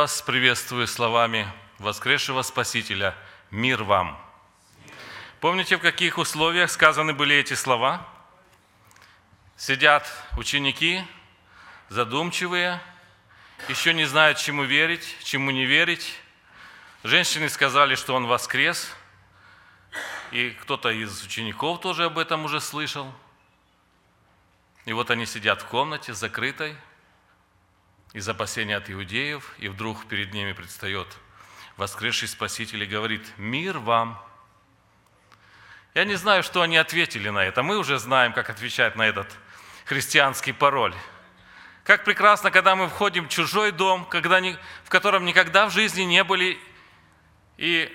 вас приветствую словами воскресшего Спасителя. Мир вам! Помните, в каких условиях сказаны были эти слова? Сидят ученики, задумчивые, еще не знают, чему верить, чему не верить. Женщины сказали, что Он воскрес, и кто-то из учеников тоже об этом уже слышал. И вот они сидят в комнате закрытой, из опасения от иудеев, и вдруг перед ними предстает воскресший Спаситель и говорит: «Мир вам!» Я не знаю, что они ответили на это. Мы уже знаем, как отвечать на этот христианский пароль. Как прекрасно, когда мы входим в чужой дом, в котором никогда в жизни не были, и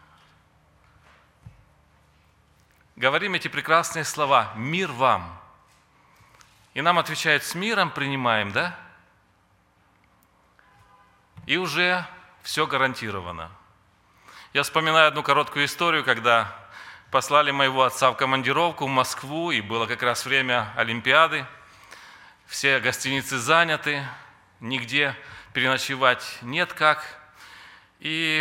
говорим эти прекрасные слова: «Мир вам!» И нам отвечают: «С миром принимаем», да? И уже все гарантировано. Я вспоминаю одну короткую историю, когда послали моего отца в командировку в Москву, и было как раз время Олимпиады. Все гостиницы заняты, нигде переночевать нет как. И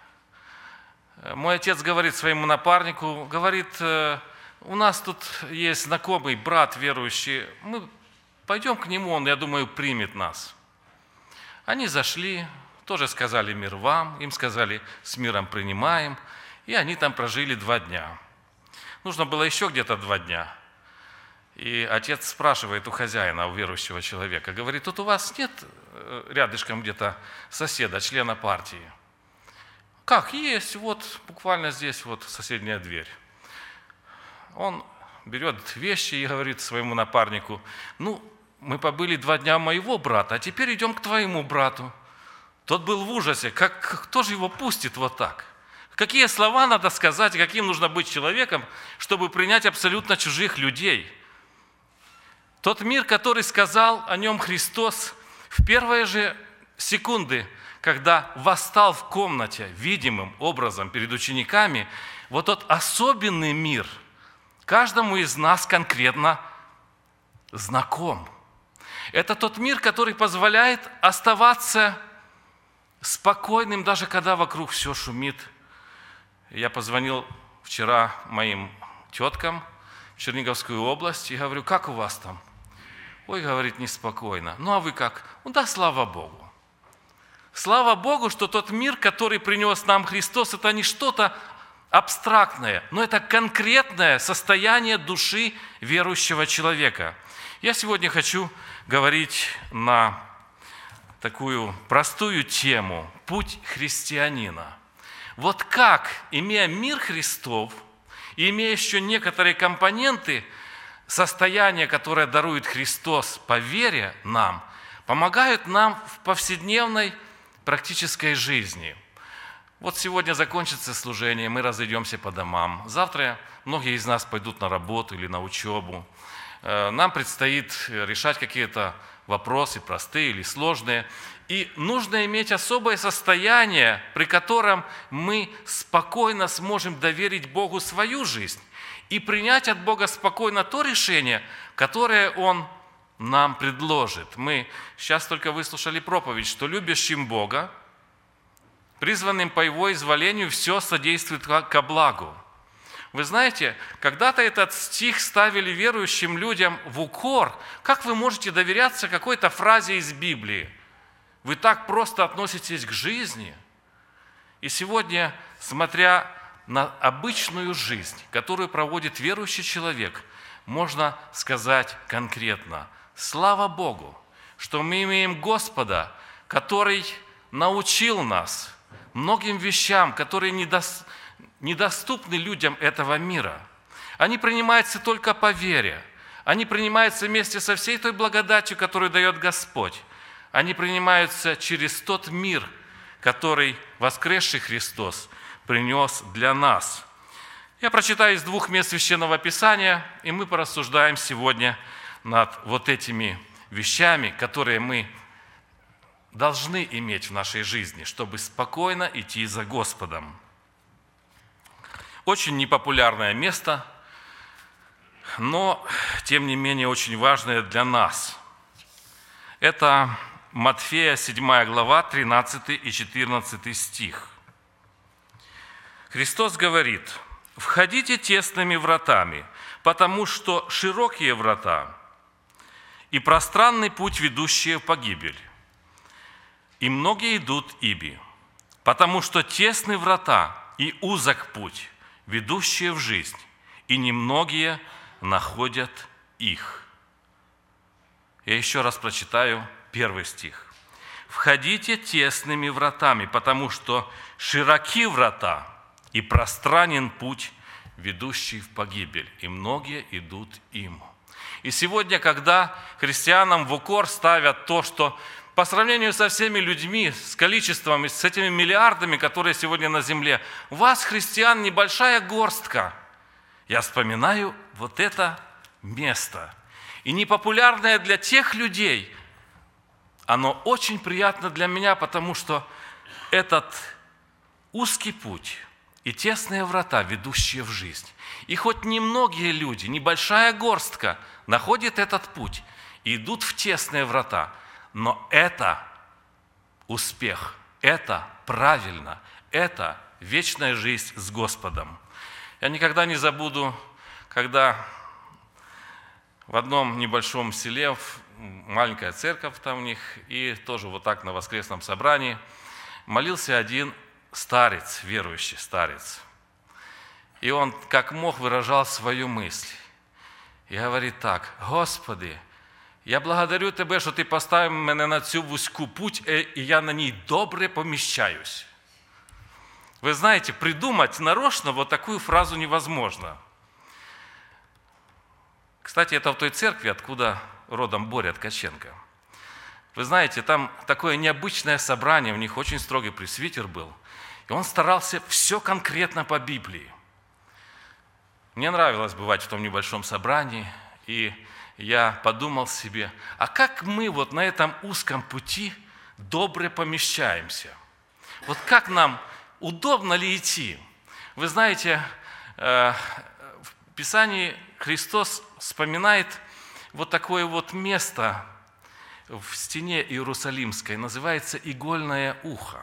мой отец говорит своему напарнику, говорит: «У нас тут есть знакомый брат верующий, мы пойдем к нему, он, я думаю, примет нас». Они зашли, тоже сказали: «Мир вам», им сказали: «С миром принимаем», и они там прожили 2 дня. Нужно было еще где-то 2 дня. И отец спрашивает у хозяина, у верующего человека, говорит: «Тут у вас нет рядышком где-то соседа, члена партии?» «Как, есть, вот буквально здесь вот соседняя дверь». Он берет вещи и говорит своему напарнику: «Ну, мы побыли 2 дня у моего брата, а теперь идем к твоему брату». Тот был в ужасе. Кто же его пустит вот так? Какие слова надо сказать, каким нужно быть человеком, чтобы принять абсолютно чужих людей? Тот мир, который сказал о нем Христос в первые же секунды, когда восстал в комнате видимым образом перед учениками, вот тот особенный мир каждому из нас конкретно знаком. Это тот мир, который позволяет оставаться спокойным, даже когда вокруг все шумит. Я позвонил вчера моим теткам в Черниговскую область и говорю: «Как у вас там?» «Ой, — говорит, — неспокойно». «Ну, а вы как?» «Ну, да, слава Богу». Слава Богу, что тот мир, который принес нам Христос, это не что-то абстрактное, но это конкретное состояние души верующего человека. Я сегодня хочу говорить на такую простую тему – путь христианина. Вот как, имея мир Христов и имея еще некоторые компоненты состояния, которое дарует Христос по вере нам, помогают нам в повседневной практической жизни. Вот сегодня закончится служение, мы разойдемся по домам. Завтра многие из нас пойдут на работу или на учебу. Нам предстоит решать какие-то вопросы, простые или сложные. И нужно иметь особое состояние, при котором мы спокойно сможем доверить Богу свою жизнь и принять от Бога спокойно то решение, которое Он нам предложит. Мы сейчас только выслушали проповедь, что любящим Бога, призванным по Его изволению, все содействует ко благу. Вы знаете, когда-то этот стих ставили верующим людям в укор. Как вы можете доверяться какой-то фразе из Библии? Вы так просто относитесь к жизни. И сегодня, смотря на обычную жизнь, которую проводит верующий человек, можно сказать конкретно: слава Богу, что мы имеем Господа, который научил нас многим вещам, которые недоступны людям этого мира. Они принимаются только по вере. Они принимаются вместе со всей той благодатью, которую дает Господь. Они принимаются через тот мир, который воскресший Христос принес для нас. Я прочитаю из 2 мест Священного Писания, и мы порассуждаем сегодня над вот этими вещами, которые мы должны иметь в нашей жизни, чтобы спокойно идти за Господом. Очень непопулярное место, но, тем не менее, очень важное для нас. Это Матфея, 7 глава, 13 и 14 стих. Христос говорит: «Входите тесными вратами, потому что широкие врата и пространный путь, ведущий в погибель, и многие идут ими, потому что тесны врата и узок путь, ведущие в жизнь, и немногие находят их». Я еще раз прочитаю 1 стих. «Входите тесными вратами, потому что широки врата и пространен путь, ведущий в погибель, и многие идут им». И сегодня, когда христианам в укор ставят то, что по сравнению со всеми людьми, с количеством, с этими миллиардами, которые сегодня на земле, у вас, христиан, небольшая горстка, я вспоминаю вот это место. И непопулярное для тех людей, оно очень приятно для меня, потому что этот узкий путь и тесные врата, ведущие в жизнь. И хоть немногие люди, небольшая горстка, находят этот путь и идут в тесные врата, но это успех, это правильно, это вечная жизнь с Господом. Я никогда не забуду, когда в одном небольшом селе, маленькая церковь там у них, и тоже вот так на воскресном собрании молился один старец, верующий старец. И он как мог выражал свою мысль. І говорить так: «Господи, я благодарю Тебе, що Ти поставив мене на цю вузьку путь, і я на ній добре поміщаюсь». Вы знаете, придумать нарочно вот такую фразу невозможно. Кстати, это в той церкви, откуда родом Боря Ткаченко. Вы знаете, там такое необычное собрание, у них очень строгий пресвитер был, и он старался все конкретно по Библии. Мне нравилось бывать в том небольшом собрании, и я подумал себе, а как мы вот на этом узком пути добре помещаемся? Вот как нам, удобно ли идти? Вы знаете, в Писании Христос вспоминает вот такое вот место в стене Иерусалимской, называется игольное ухо.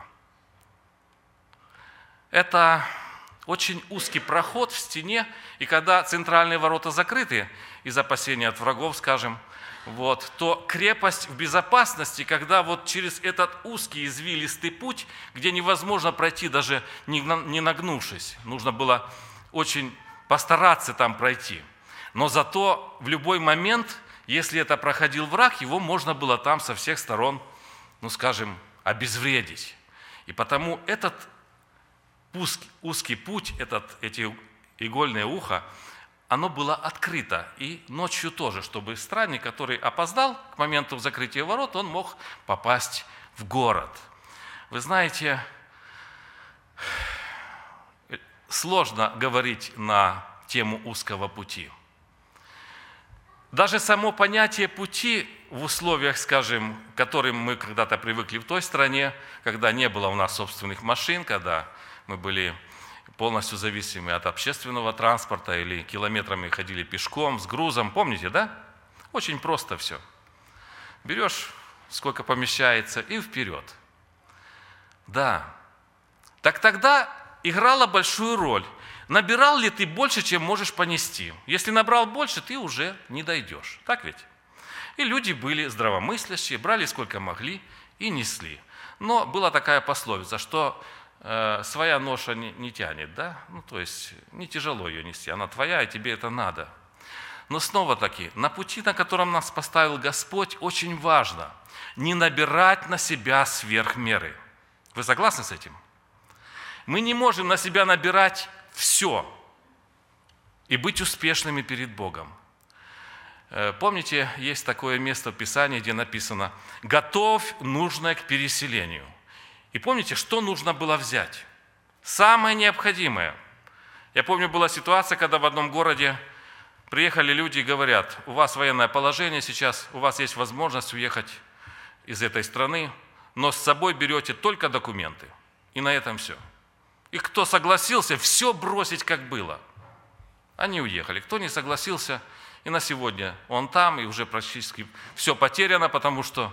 Это очень узкий проход в стене, и когда центральные ворота закрыты из опасения от врагов, скажем, вот, то крепость в безопасности, когда вот через этот узкий извилистый путь, где невозможно пройти, даже не нагнувшись, нужно было очень постараться там пройти. Но зато в любой момент, если это проходил враг, его можно было там со всех сторон, ну скажем, обезвредить. И потому этот узкий путь, эти игольное ухо, оно было открыто. И ночью тоже, чтобы странник, который опоздал к моменту закрытия ворот, он мог попасть в город. Вы знаете, сложно говорить на тему узкого пути. Даже само понятие пути в условиях, скажем, к которым мы когда-то привыкли в той стране, когда не было у нас собственных машин, когда мы были полностью зависимы от общественного транспорта или километрами ходили пешком, с грузом. Помните, да? Очень просто все. Берешь, сколько помещается, и вперед. Да. Так тогда играла большую роль. Набирал ли ты больше, чем можешь понести? Если набрал больше, ты уже не дойдешь. Так ведь? И люди были здравомыслящие, брали сколько могли и несли. Но была такая пословица, что своя ноша не тянет, да? Ну, то есть не тяжело ее нести, она твоя, и тебе это надо. Но снова-таки, на пути, на котором нас поставил Господь, очень важно не набирать на себя сверх меры. Вы согласны с этим? Мы не можем на себя набирать все и быть успешными перед Богом. Помните, есть такое место в Писании, где написано: «Готовь нужное к переселению». И помните, что нужно было взять? Самое необходимое. Я помню, была ситуация, когда в одном городе приехали люди и говорят: у вас военное положение сейчас, у вас есть возможность уехать из этой страны, но с собой берете только документы. И на этом все. И кто согласился все бросить, как было, они уехали. Кто не согласился, и на сегодня он там, и уже практически все потеряно, потому что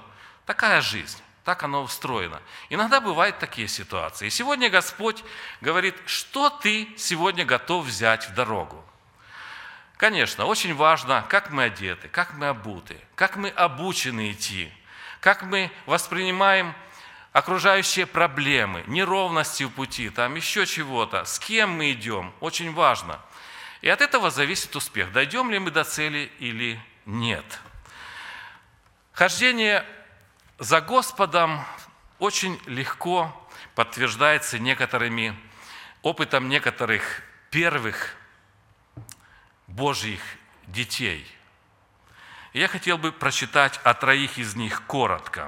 Такая жизнь, так оно устроено. Иногда бывают такие ситуации. И сегодня Господь говорит, что ты сегодня готов взять в дорогу. Конечно, очень важно, как мы одеты, как мы обуты, как мы обучены идти, как мы воспринимаем окружающие проблемы, неровности в пути, там еще чего-то, с кем мы идем, очень важно. И от этого зависит успех, дойдем ли мы до цели или нет. Хождение за Господом очень легко подтверждается опытом некоторых первых Божьих детей. И я хотел бы прочитать о 3 из них коротко.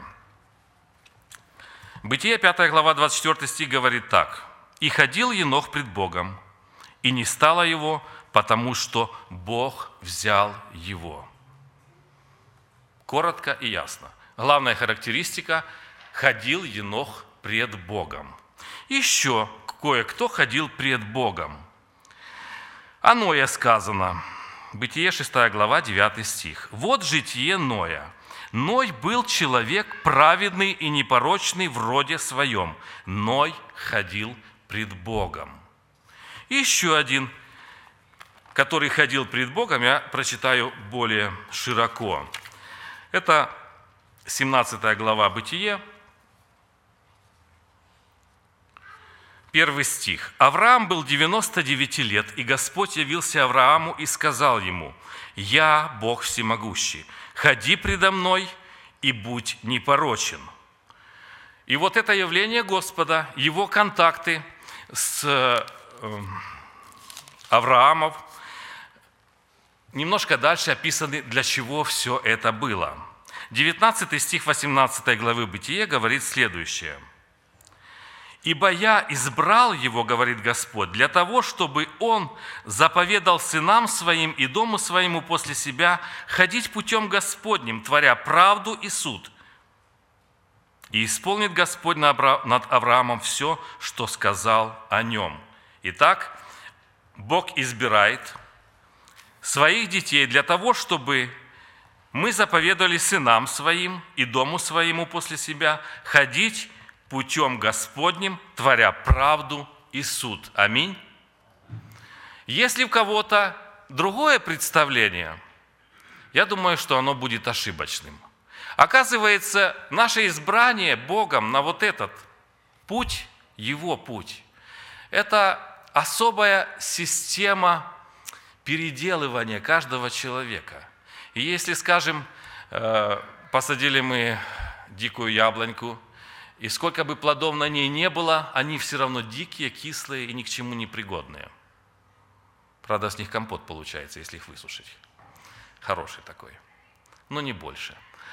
Бытие 5 глава 24 стих говорит так. «И ходил Енох пред Богом, и не стало его, потому что Бог взял его». Коротко и ясно. Главная характеристика – ходил Енох пред Богом. Еще кое-кто ходил пред Богом. О Ное сказано, Бытие 6 глава 9 стих. «Вот житие Ноя. Ной был человек праведный и непорочный в роде своем. Ной ходил пред Богом». И еще один, который ходил пред Богом, я прочитаю более широко. Это 17 глава Бытие, 1 стих. «Авраам был 99 лет, и Господь явился Аврааму и сказал ему, «Я Бог всемогущий, ходи предо мной и будь непорочен». И вот это явление Господа, его контакты с Авраамом, немножко дальше описаны, для чего все это было. 19 стих 18 главы Бытия говорит следующее. «Ибо я избрал его, говорит Господь, для того, чтобы он заповедал сынам своим и дому своему после себя ходить путем Господним, творя правду и суд. И исполнит Господь над Авраамом все, что сказал о нем». Итак, Бог избирает своих детей для того, чтобы мы заповедали сынам своим и дому своему после себя ходить путем Господним, творя правду и суд. Аминь. Если у кого-то другое представление, я думаю, что оно будет ошибочным. Оказывается, наше избрание Богом на вот этот путь, Его путь, это особая система переделывания каждого человека. И если, скажем, посадили мы дикую яблоньку, и сколько бы плодов на ней не было, они все равно дикие, кислые и ни к чему не пригодные. Правда, с них компот получается, если их высушить. Хороший такой, но не больше.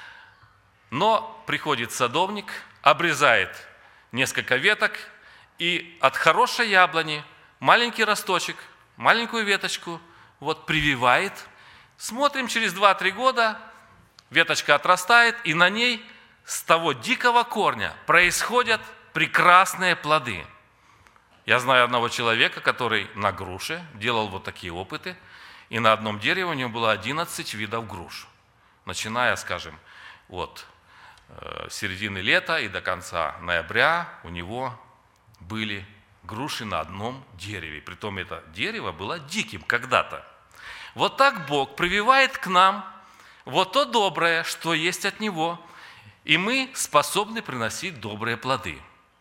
Но приходит садовник, обрезает несколько веток, и от хорошей яблони маленький росточек, маленькую веточку прививает. Смотрим, через 2-3 года веточка отрастает, и на ней с того дикого корня происходят прекрасные плоды. Я знаю одного человека, который на груше делал вот такие опыты, и на одном дереве у него было 11 видов груш. Начиная, скажем, от середины лета и до конца ноября у него были груши на одном дереве. Притом это дерево было диким когда-то. Вот так Бог прививает к нам вот то доброе, что есть от Него, и мы способны приносить добрые плоды.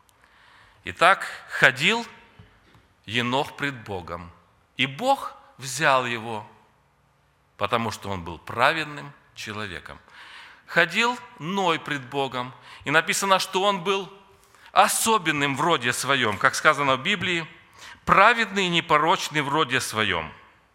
Итак, ходил Енох пред Богом, и Бог взял его, потому что он был праведным человеком. Ходил Ной пред Богом, и написано, что он был особенным в роде своем, как сказано в Библии, праведный и непорочный в роде своем.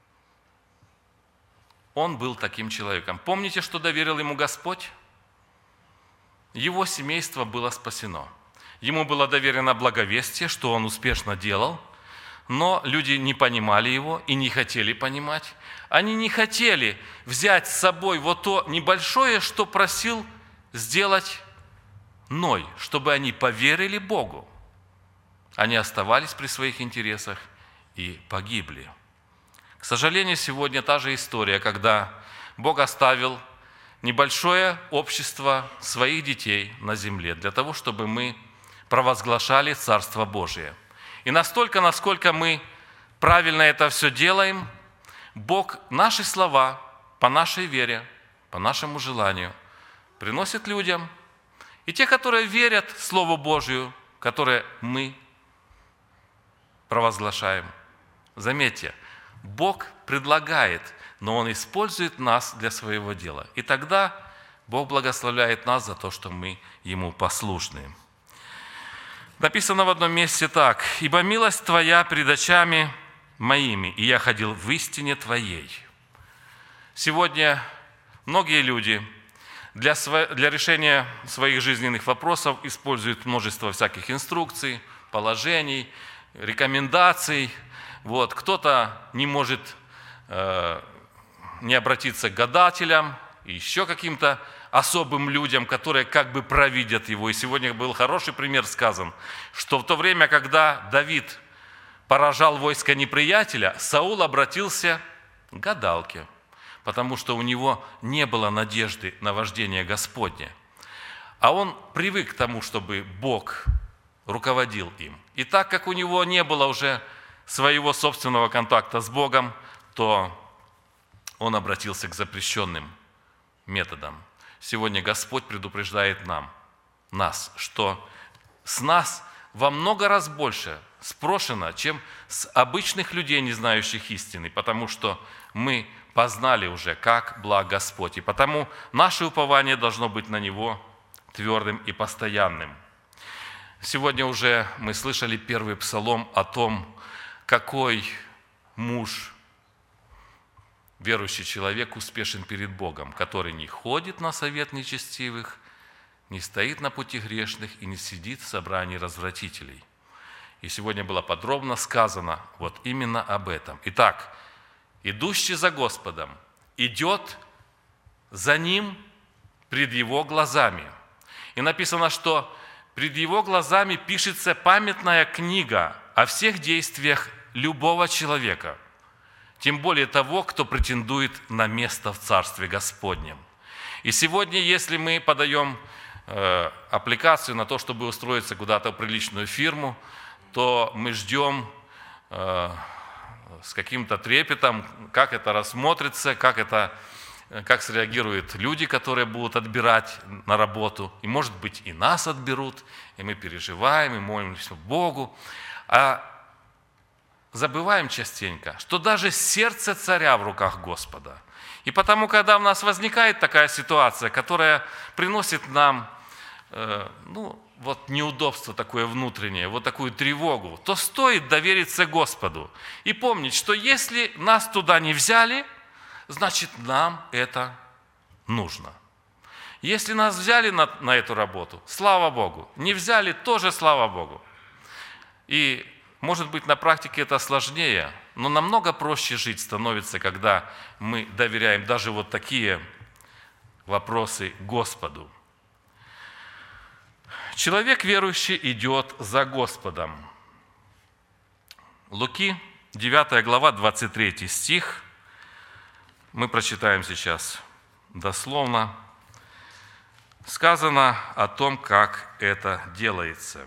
Он был таким человеком. Помните, что доверил ему Господь? Его семейство было спасено. Ему было доверено благовестие, что он успешно делал, но люди не понимали его и не хотели понимать. Они не хотели взять с собой вот то небольшое, что просил сделать Ной, чтобы они поверили Богу. Они оставались при своих интересах и погибли. К сожалению, сегодня та же история, когда Бог оставил небольшое общество своих детей на земле, для того, чтобы мы провозглашали Царство Божие. И настолько, насколько мы правильно это все делаем, Бог наши слова по нашей вере, по нашему желанию приносит людям. И те, которые верят Слову Божию, которое мы провозглашаем, заметьте, Бог предлагает, но Он использует нас для своего дела. И тогда Бог благословляет нас за то, что мы Ему послушны. Написано в одном месте так: «Ибо милость Твоя пред очами моими, и я ходил в истине Твоей». Сегодня многие люди для решения своих жизненных вопросов используют множество всяких инструкций, положений, рекомендаций. Кто-то не может не обратиться к гадателям, еще каким-то особым людям, которые как бы провидят его. И сегодня был хороший пример сказан, что в то время, когда Давид поражал войско неприятеля, Саул обратился к гадалке, потому что у него не было надежды на вождение Господне. А он привык к тому, чтобы Бог руководил им. И так как у него не было уже своего собственного контакта с Богом, то он обратился к запрещенным методам. Сегодня Господь предупреждает нас, что с нас во много раз больше спрошено, чем с обычных людей, не знающих истины, потому что мы познали уже, как благ Господь. И потому наше упование должно быть на Него твердым и постоянным. Сегодня уже мы слышали первый псалом о том, какой муж, верующий человек, успешен перед Богом, который не ходит на совет нечестивых, не стоит на пути грешных и не сидит в собрании развратителей. И сегодня было подробно сказано именно об этом. Итак, идущий за Господом идет за Ним пред Его глазами. И написано, что пред Его глазами пишется памятная книга о всех действиях любого человека, тем более того, кто претендует на место в Царстве Господнем. И сегодня, если мы подаем аппликацию на то, чтобы устроиться куда-то в приличную фирму, то мы ждем с каким-то трепетом, как это рассмотрится, как среагируют люди, которые будут отбирать на работу. И, может быть, и нас отберут, и мы переживаем, и молимся Богу. А забываем частенько, что даже сердце царя в руках Господа. И потому, когда у нас возникает такая ситуация, которая приносит нам неудобство такое внутреннее, такую тревогу, то стоит довериться Господу и помнить, что если нас туда не взяли, значит, нам это нужно. Если нас взяли на эту работу, слава Богу. Не взяли, тоже слава Богу. И, может быть, на практике это сложнее, но намного проще жить становится, когда мы доверяем даже такие вопросы Господу. Человек верующий идет за Господом. Луки, 9 глава, 23 стих. Мы прочитаем сейчас дословно. Сказано о том, как это делается.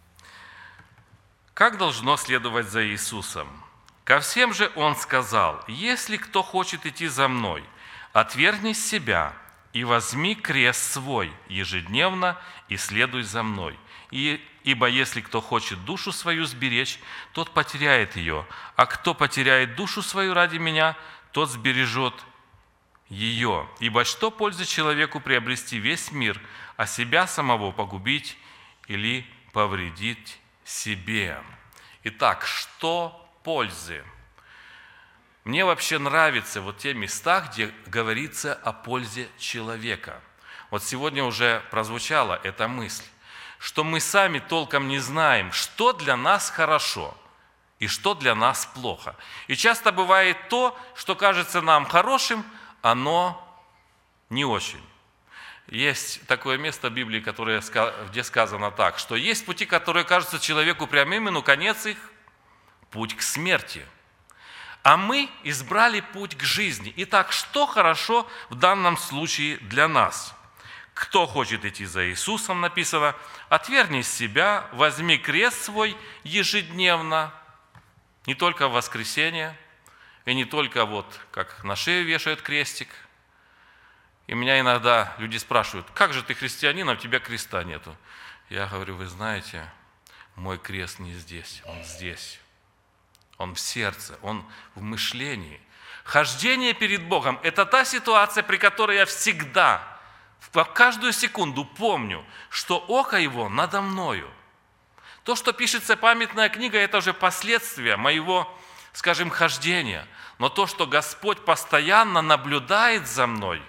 Как должно следовать за Иисусом? Ко всем же Он сказал: «Если кто хочет идти за Мной, отвергни себя и возьми крест свой ежедневно и следуй за Мной. Ибо если кто хочет душу свою сберечь, тот потеряет ее, а кто потеряет душу свою ради Меня, тот сбережет ее. Ибо что пользы человеку приобрести весь мир, а себя самого погубить или повредить себе?» Итак, что пользы? Мне вообще нравятся те места, где говорится о пользе человека. Сегодня уже прозвучала эта мысль, что мы сами толком не знаем, что для нас хорошо и что для нас плохо. И часто бывает то, что кажется нам хорошим, оно не очень. Есть такое место в Библии, где сказано так, что есть пути, которые кажутся человеку прямыми, но конец их – путь к смерти. а мы избрали путь к жизни. Итак, что хорошо в данном случае для нас? Кто хочет идти за Иисусом, написано, отвергни себя, возьми крест свой ежедневно, не только в воскресенье, и не только вот как на шею вешают крестик. И меня иногда люди спрашивают, как же ты христианин, а у тебя креста нету? Я говорю, вы знаете, мой крест не здесь, он здесь. Он в сердце, он в мышлении. Хождение перед Богом – это та ситуация, при которой я всегда, в каждую секунду помню, что око Его надо мною. То, что пишется памятная книга, это уже последствия моего, скажем, хождения. Но то, что Господь постоянно наблюдает за мной,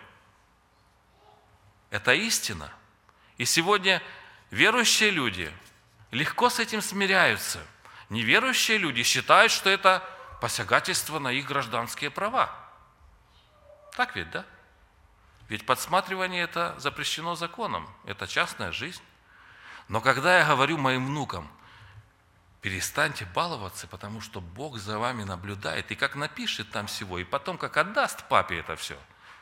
это истина. И сегодня верующие люди легко с этим смиряются. Неверующие люди считают, что это посягательство на их гражданские права. Так ведь, да? Ведь подсматривание это запрещено законом, это частная жизнь. Но когда я говорю моим внукам, перестаньте баловаться, потому что Бог за вами наблюдает, и как напишет там всего, и потом как отдаст папе это все.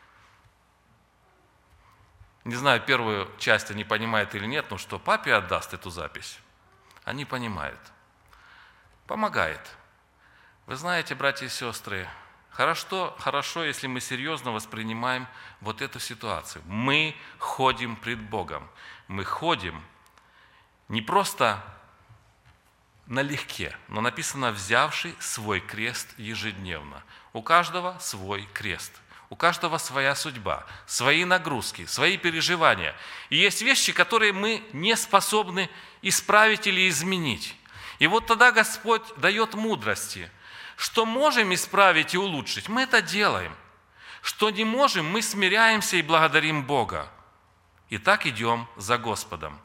Не знаю, первую часть они понимают или нет, но что папе отдаст эту запись, они понимают. Помогает. Вы знаете, братья и сестры, хорошо, если мы серьезно воспринимаем вот эту ситуацию. Мы ходим пред Богом. Мы ходим не просто налегке, но написано, взявший свой крест ежедневно. У каждого свой крест. У каждого своя судьба, свои нагрузки, свои переживания. И есть вещи, которые мы не способны исправить или изменить. И вот тогда Господь дает мудрости. Что можем исправить и улучшить, мы это делаем. Что не можем, мы смиряемся и благодарим Бога. И так идем за Господом.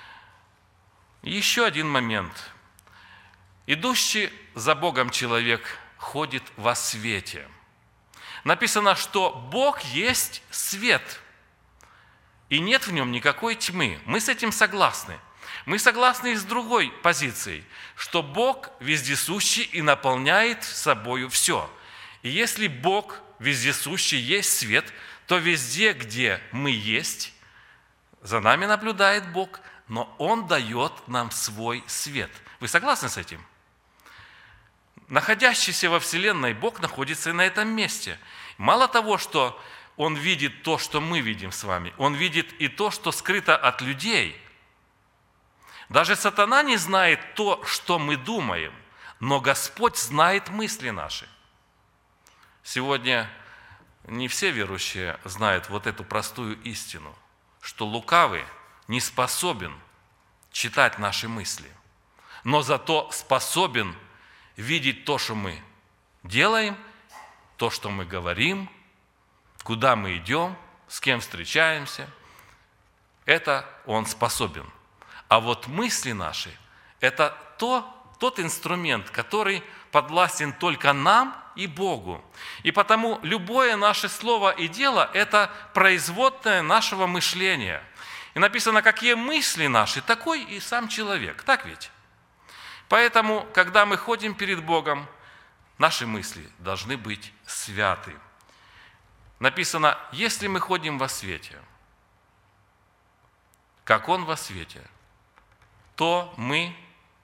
Еще один момент. Идущий за Богом человек ходит во свете. Написано, что Бог есть свет, и нет в нем никакой тьмы. Мы с этим согласны. Мы согласны и с другой позицией, что Бог вездесущий и наполняет собою все. И если Бог вездесущий есть свет, то везде, где мы есть, за нами наблюдает Бог, но Он дает нам свой свет. Вы согласны с этим? Находящийся во Вселенной Бог находится и на этом месте. Мало того, что Он видит то, что мы видим с вами, Он видит и то, что скрыто от людей. Даже сатана не знает то, что мы думаем, но Господь знает мысли наши. Сегодня не все верующие знают вот эту простую истину, что лукавый не способен читать наши мысли, но зато способен видеть то, что мы делаем, то, что мы говорим, куда мы идем, с кем встречаемся. Это он способен. А вот мысли наши – это тот инструмент, который подвластен только нам и Богу. И потому любое наше слово и дело – это производное нашего мышления. И написано, какие мысли наши, такой и сам человек. Так ведь? Поэтому, когда мы ходим перед Богом, наши мысли должны быть святы. Написано, если мы ходим во свете, как Он во свете, то мы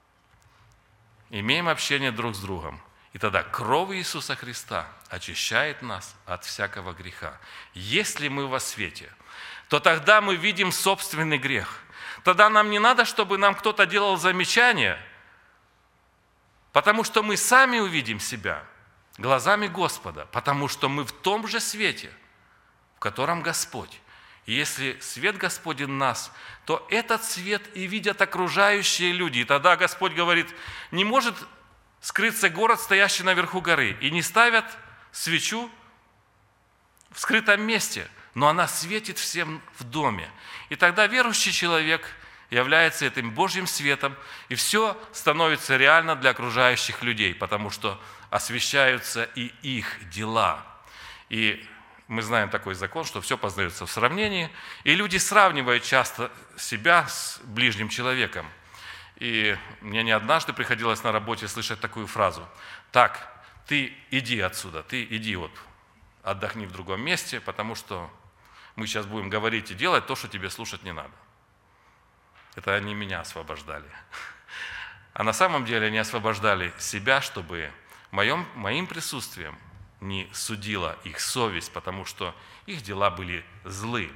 имеем общение друг с другом. И тогда кровь Иисуса Христа очищает нас от всякого греха. Если мы во свете, то тогда мы видим собственный грех. Тогда нам не надо, чтобы нам кто-то делал замечание, потому что мы сами увидим себя глазами Господа, потому что мы в том же свете, в котором Господь. И если свет Господень в нас, то этот свет и видят окружающие люди. И тогда Господь говорит, не может скрыться город, стоящий наверху горы, и не ставят свечу в скрытом месте, но она светит всем в доме. И тогда верующий человек является этим Божьим светом, и все становится реально для окружающих людей, потому что освещаются и их дела. И мы знаем такой закон, что все познается в сравнении, и люди сравнивают часто себя с ближним человеком. И мне не однажды приходилось на работе слышать такую фразу. Так, ты иди отсюда, ты иди вот отдохни в другом месте, потому что мы сейчас будем говорить и делать то, что тебе слушать не надо. Это они меня освобождали. А на самом деле они освобождали себя, чтобы моим присутствием не судила их совесть, потому что их дела были злы.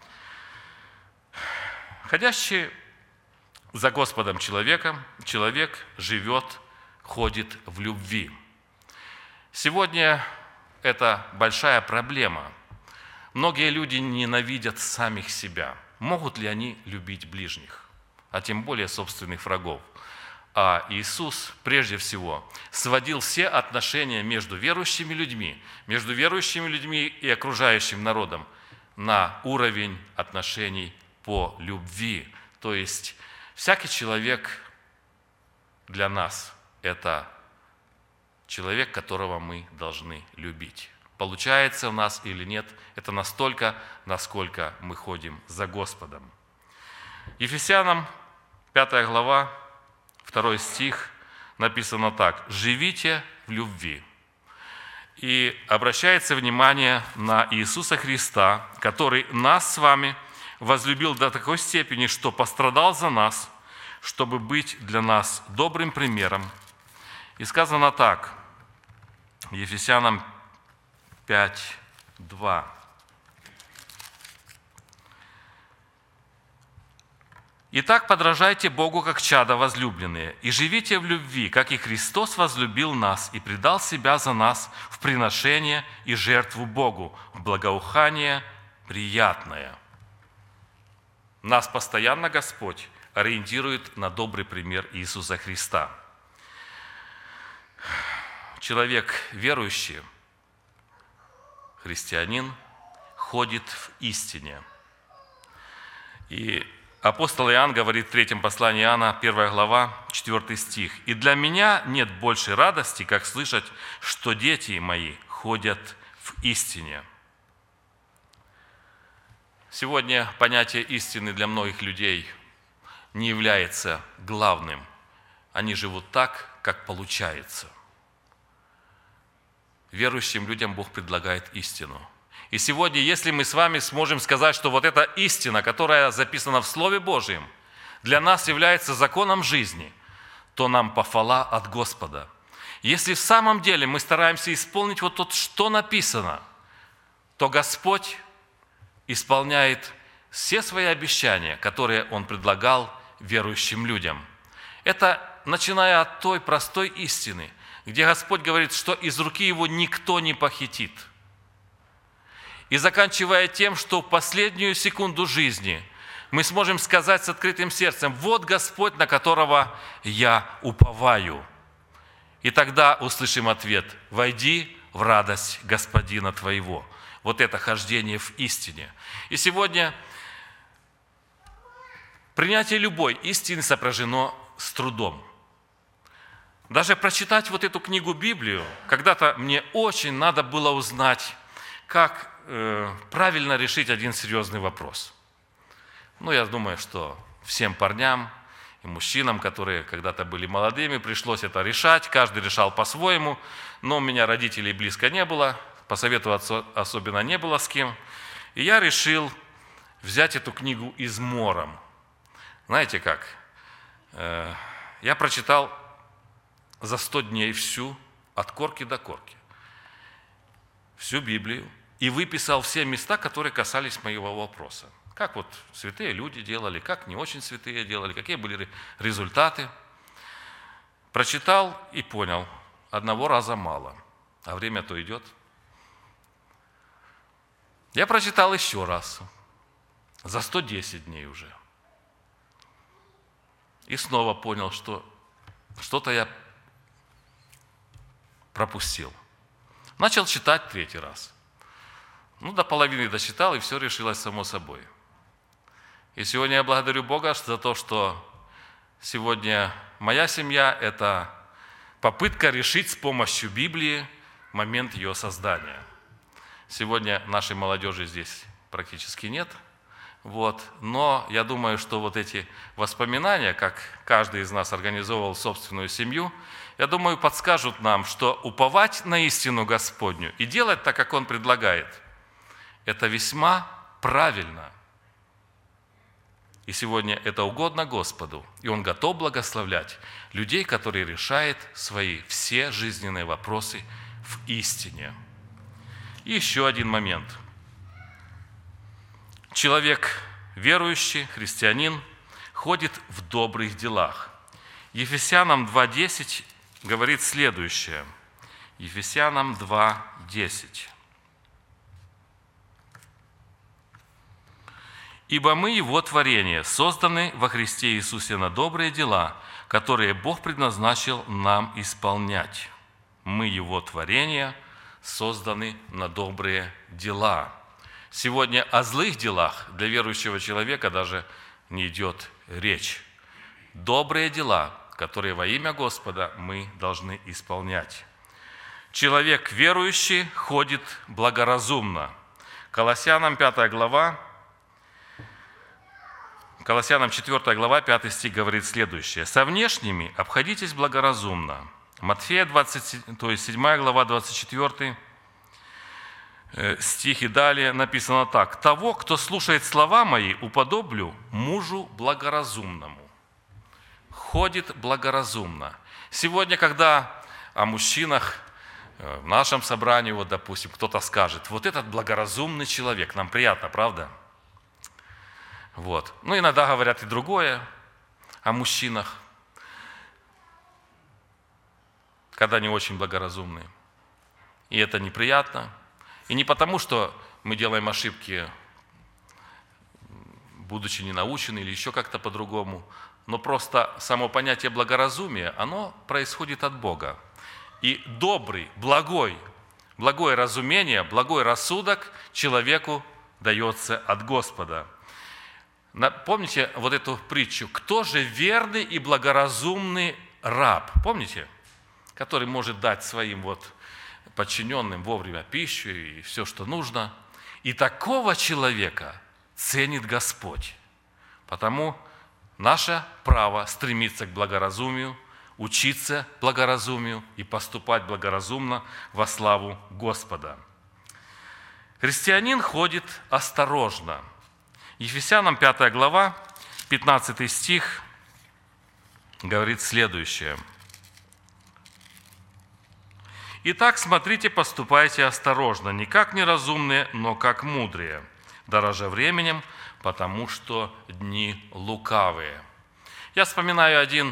Ходящий за Господом человек живет, ходит в любви. Сегодня это большая проблема. Многие люди ненавидят самих себя. Могут ли они любить ближних, а тем более собственных врагов? А Иисус, прежде всего, сводил все отношения между верующими людьми и окружающим народом на уровень отношений по любви. То есть всякий человек для нас – это человек, которого мы должны любить. Получается у нас или нет, это настолько, насколько мы ходим за Господом. Ефесянам 5 глава, 2 стих, написано так: «Живите в любви». И обращается внимание на Иисуса Христа, который нас с вами возлюбил до такой степени, что пострадал за нас, чтобы быть для нас добрым примером. И сказано так, Ефесянам 5:2. «Итак, подражайте Богу, как чада возлюбленные, и живите в любви, как и Христос возлюбил нас и предал себя за нас в приношение и жертву Богу, в благоухание приятное». Нас постоянно Господь ориентирует на добрый пример Иисуса Христа. Человек верующий, христианин, ходит в истине. И апостол Иоанн говорит в 3 послании Иоанна, 1 глава, 4 стих: «И для меня нет большей радости, как слышать, что дети мои ходят в истине». Сегодня понятие истины для многих людей не является главным. Они живут так, как получается. Верующим людям Бог предлагает истину. И сегодня, если мы с вами сможем сказать, что вот эта истина, которая записана в Слове Божьем, для нас является законом жизни, то нам похвала от Господа. Если в самом деле мы стараемся исполнить вот то, что написано, то Господь исполняет все свои обещания, которые Он предлагал верующим людям. Это начиная от той простой истины, где Господь говорит, что из руки Его никто не похитит. И заканчивая тем, что в последнюю секунду жизни мы сможем сказать с открытым сердцем: «Вот Господь, на которого я уповаю». И тогда услышим ответ: «Войди в радость Господина твоего». Вот это хождение в истине. И сегодня принятие любой истины сопряжено с трудом. Даже прочитать вот эту книгу Библию, когда-то мне очень надо было узнать, как правильно решить один серьезный вопрос. Я думаю, что всем парням и мужчинам, которые когда-то были молодыми, пришлось это решать. Каждый решал по-своему, но у меня родителей близко не было, посоветоваться особенно не было с кем. И я решил взять эту книгу измором. Знаете как? Я прочитал за 100 дней всю, от корки до корки, всю Библию, и выписал все места, которые касались моего вопроса. Как вот святые люди делали, как не очень святые делали, какие были результаты. Прочитал и понял, одного раза мало, а время-то идет. Я прочитал еще раз, за 110 дней уже. И снова понял, что что-то я пропустил. Начал читать 3-й раз. До половины дочитал, и все решилось само собой. И сегодня я благодарю Бога за то, что сегодня моя семья – это попытка решить с помощью Библии момент ее создания. Сегодня нашей молодежи здесь практически нет. Но я думаю, что вот эти воспоминания, как каждый из нас организовывал собственную семью, я думаю, подскажут нам, что уповать на истину Господню и делать так, как Он предлагает, это весьма правильно. И сегодня это угодно Господу, и Он готов благословлять людей, которые решают свои все жизненные вопросы в истине. И еще один момент. Человек верующий, христианин, ходит в добрых делах. Ефесянам 2:10 говорит следующее. Ефесянам 2:10. «Ибо мы Его творение, созданы во Христе Иисусе на добрые дела, которые Бог предназначил нам исполнять». Мы Его творение, созданы на добрые дела. Сегодня о злых делах для верующего человека даже не идет речь. Добрые дела, которые во имя Господа мы должны исполнять. Человек верующий ходит благоразумно. Колоссянам 4 глава, 5 стих говорит следующее. «Со внешними обходитесь благоразумно». Матфея 7 глава, 24 стих и далее написано так. «Того, кто слушает слова мои, уподоблю мужу благоразумному». Ходит благоразумно. Сегодня, когда о мужчинах в нашем собрании, допустим, кто-то скажет, вот этот благоразумный человек, нам приятно, правда? Иногда говорят и другое о мужчинах, когда они очень благоразумные. И это неприятно. И не потому, что мы делаем ошибки, будучи ненаучены или еще как-то по-другому, но просто само понятие благоразумия, оно происходит от Бога. И добрый, благое разумение, благой рассудок человеку дается от Господа. Помните вот эту притчу? «Кто же верный и благоразумный раб?» Помните? Который может дать своим подчиненным вовремя пищу и все, что нужно. И такого человека ценит Господь. Потому наше право стремиться к благоразумию, учиться благоразумию и поступать благоразумно во славу Господа. Христианин ходит осторожно. Ефесянам 5 глава, 15 стих говорит следующее. «Итак, смотрите, поступайте осторожно, не как неразумные, но как мудрые, дорожа временем, потому что дни лукавые». Я вспоминаю один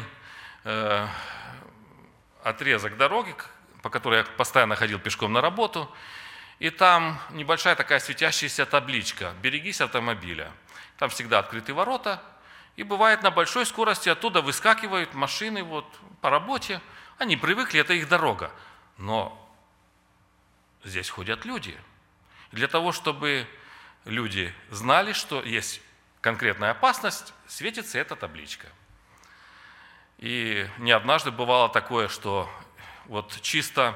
отрезок дороги, по которой я постоянно ходил пешком на работу, и там небольшая такая светящаяся табличка «Берегись автомобиля». Там всегда открыты ворота, и бывает на большой скорости оттуда выскакивают машины по работе. Они привыкли, это их дорога. Но здесь ходят люди. И для того, чтобы люди знали, что есть конкретная опасность, светится эта табличка. И не однажды бывало такое, что чисто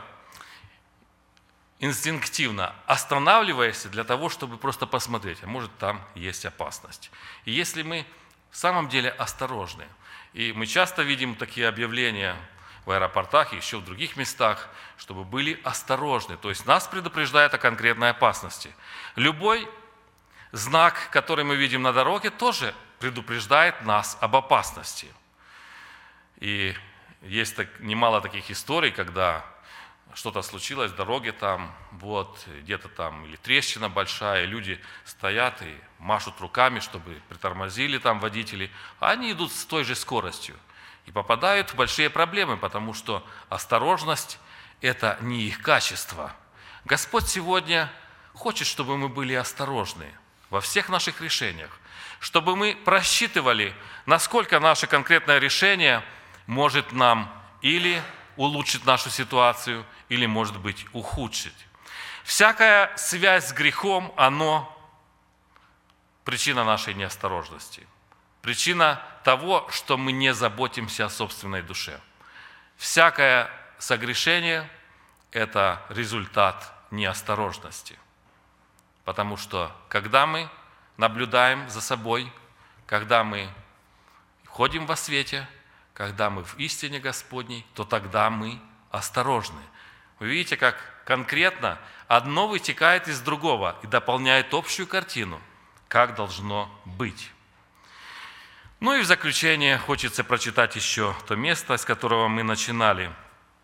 инстинктивно останавливаешься для того, чтобы просто посмотреть, а может там есть опасность. И если мы в самом деле осторожны, и мы часто видим такие объявления в аэропортах и еще в других местах, чтобы были осторожны, то есть нас предупреждает о конкретной опасности. Любой знак, который мы видим на дороге, тоже предупреждает нас об опасности. И есть немало таких историй, когда что-то случилось в дороге где-то там, или трещина большая, и люди стоят и машут руками, чтобы притормозили там водители, а они идут с той же скоростью и попадают в большие проблемы, потому что осторожность – это не их качество. Господь сегодня хочет, чтобы мы были осторожны во всех наших решениях, чтобы мы просчитывали, насколько наше конкретное решение может нам или улучшить нашу ситуацию, или, может быть, ухудшить. Всякая связь с грехом, оно причина нашей неосторожности. Причина того, что мы не заботимся о собственной душе. Всякое согрешение – это результат неосторожности. Потому что, когда мы наблюдаем за собой, когда мы ходим во свете, когда мы в истине Господней, то тогда мы осторожны. Вы видите, как конкретно одно вытекает из другого и дополняет общую картину, как должно быть. Ну и в заключение хочется прочитать еще то место, с которого мы начинали,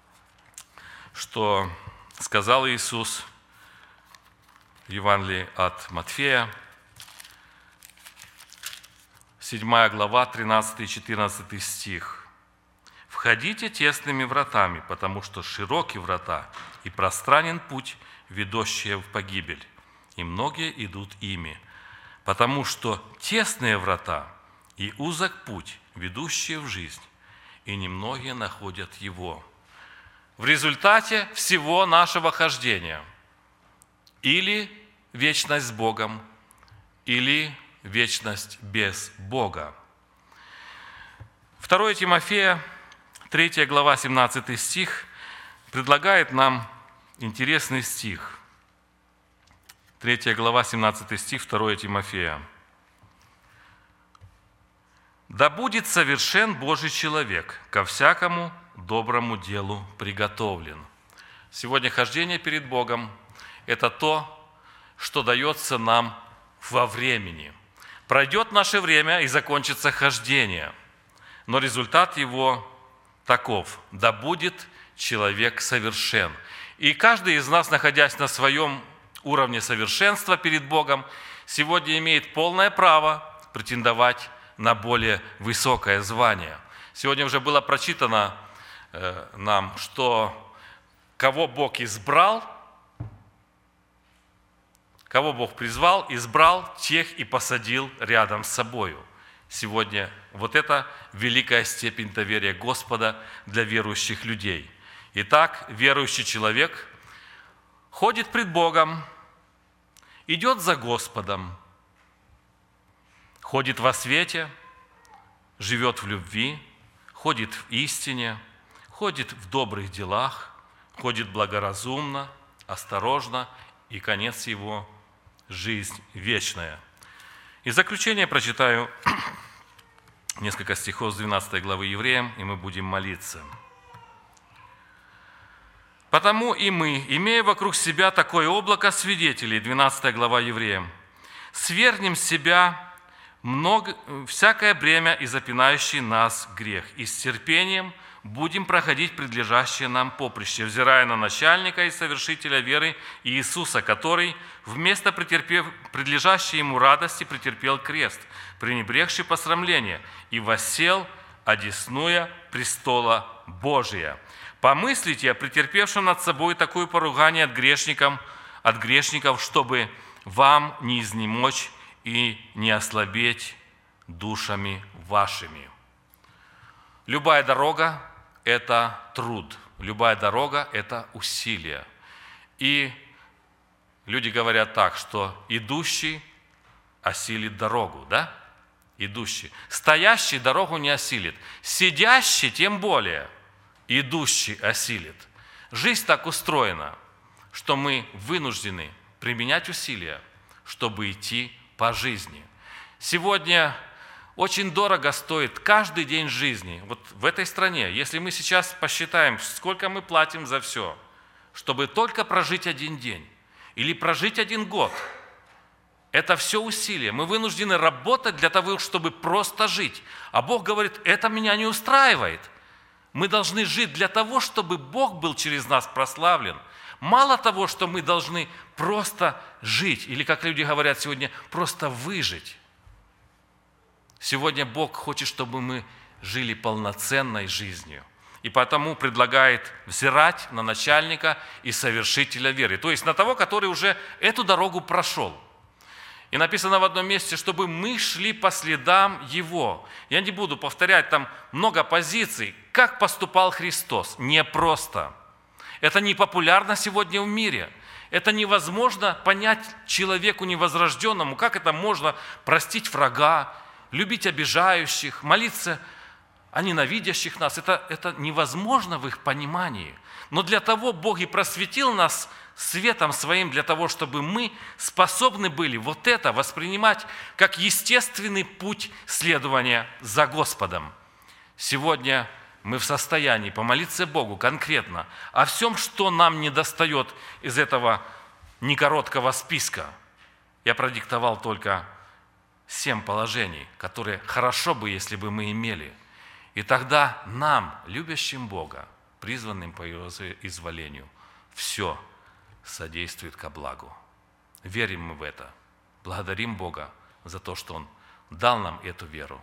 что сказал Иисус в Евангелии от Матфея, 7 глава, 13 и 14 стих. «Входите тесными вратами, потому что широки врата и пространен путь, ведущий в погибель, и многие идут ими, потому что тесные врата и узок путь, ведущий в жизнь, и немногие находят его». В результате всего нашего хождения или вечность с Богом, или вечность без Бога. 2 Тимофея, 3 глава, 17 стих, предлагает нам интересный стих. 3 глава, 17 стих, 2 Тимофея. «Да будет совершен Божий человек, ко всякому доброму делу приготовлен». Сегодня хождение перед Богом – это то, что дается нам во времени. Пройдет наше время и закончится хождение, но результат его таков: да будет человек совершен. И каждый из нас, находясь на своем уровне совершенства перед Богом, сегодня имеет полное право претендовать на более высокое звание. Сегодня уже было прочитано нам, что кого Бог избрал, кого Бог призвал, избрал, тех и посадил рядом с собою. Сегодня вот это великая степень доверия Господа для верующих людей. Итак, верующий человек ходит пред Богом, идет за Господом, ходит во свете, живет в любви, ходит в истине, ходит в добрых делах, ходит благоразумно, осторожно, и конец его – жизнь вечная. И в заключение прочитаю несколько стихов с 12 главы Евреям, и мы будем молиться. «Потому и мы, имея вокруг себя такое облако свидетелей», 12 глава Евреям, «свергнем с себя всякое бремя и запинающий нас грех, и с терпением будем проходить предлежащее нам поприще, взирая на начальника и совершителя веры Иисуса, который, вместо предлежащей ему радости, претерпел крест, пренебрегший посрамление, и воссел, одесную престола Божия. Помыслите о претерпевшем над собой такое поругание от грешников, чтобы вам не изнемочь и не ослабеть душами вашими». Любая дорога – это труд, любая дорога – это усилие. И люди говорят так, что идущий осилит дорогу, да? Идущий. Стоящий дорогу не осилит, сидящий тем более, идущий осилит. Жизнь так устроена, что мы вынуждены применять усилия, чтобы идти по жизни. Сегодня очень дорого стоит каждый день жизни. Вот в этой стране, если мы сейчас посчитаем, сколько мы платим за все, чтобы только прожить один день или прожить один год, это все усилия. Мы вынуждены работать для того, чтобы просто жить. А Бог говорит, это меня не устраивает. Мы должны жить для того, чтобы Бог был через нас прославлен. Мало того, что мы должны просто жить, или, как люди говорят сегодня, просто выжить. Сегодня Бог хочет, чтобы мы жили полноценной жизнью. И потому предлагает взирать на начальника и совершителя веры. То есть на того, который уже эту дорогу прошел. И написано в одном месте, чтобы мы шли по следам Его. Я не буду повторять, там много позиций. Как поступал Христос? Непросто. Это не популярно сегодня в мире. Это невозможно понять человеку невозрожденному. Как это можно простить врага, любить обижающих, молиться о ненавидящих нас. Это невозможно в их понимании. Но для того Бог и просветил нас светом Своим, для того, чтобы мы способны были вот это воспринимать как естественный путь следования за Господом. Сегодня мы в состоянии помолиться Богу конкретно о всем, что нам недостает из этого некороткого списка. Я продиктовал только 7 положений, которые хорошо бы, если бы мы имели. И тогда нам, любящим Бога, призванным по Его изволению, все содействует ко благу. Верим мы в это. Благодарим Бога за то, что Он дал нам эту веру.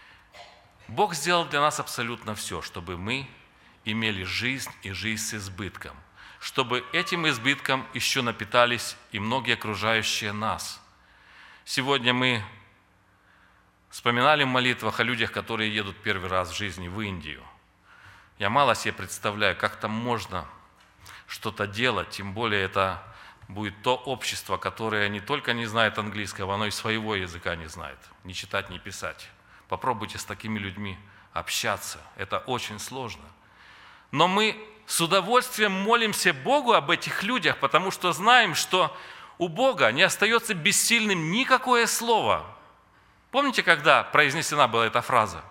Бог сделал для нас абсолютно все, чтобы мы имели жизнь и жизнь с избытком, чтобы этим избытком еще напитались и многие окружающие нас. Сегодня мы вспоминали в молитвах о людях, которые едут первый раз в жизни в Индию. Я мало себе представляю, как там можно что-то делать, тем более это будет то общество, которое не только не знает английского, но и своего языка не знает, ни читать, ни писать. Попробуйте с такими людьми общаться, это очень сложно. Но мы с удовольствием молимся Богу об этих людях, потому что знаем, что у Бога не остается бессильным никакое слово. Помните, когда произнесена была эта фраза?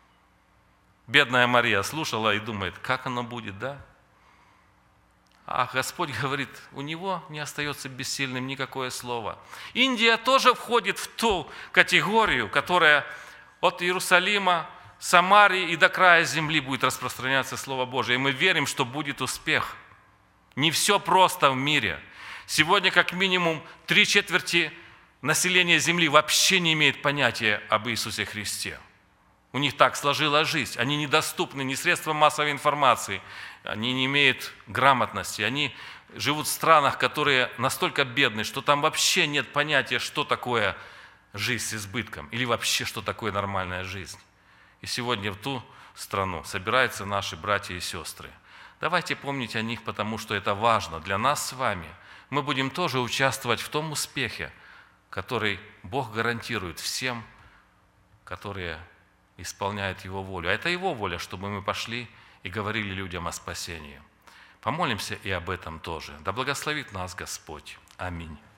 Бедная Мария слушала и думает, как оно будет, да? А Господь говорит, у Него не остается бессильным никакое слово. Индия тоже входит в ту категорию, которая от Иерусалима, Самарии и до края земли будет распространяться Слово Божие. И мы верим, что будет успех. Не все просто в мире. Сегодня как минимум 3/4 населения земли вообще не имеет понятия об Иисусе Христе. У них так сложилась жизнь. Они недоступны ни средствам массовой информации, они не имеют грамотности, они живут в странах, которые настолько бедны, что там вообще нет понятия, что такое жизнь с избытком или вообще, что такое нормальная жизнь. И сегодня в ту страну собираются наши братья и сестры. Давайте помнить о них, потому что это важно для нас с вами. Мы будем тоже участвовать в том успехе, который Бог гарантирует всем, которые исполняют Его волю. А это Его воля, чтобы мы пошли и говорили людям о спасении. Помолимся и об этом тоже. Да благословит нас Господь. Аминь.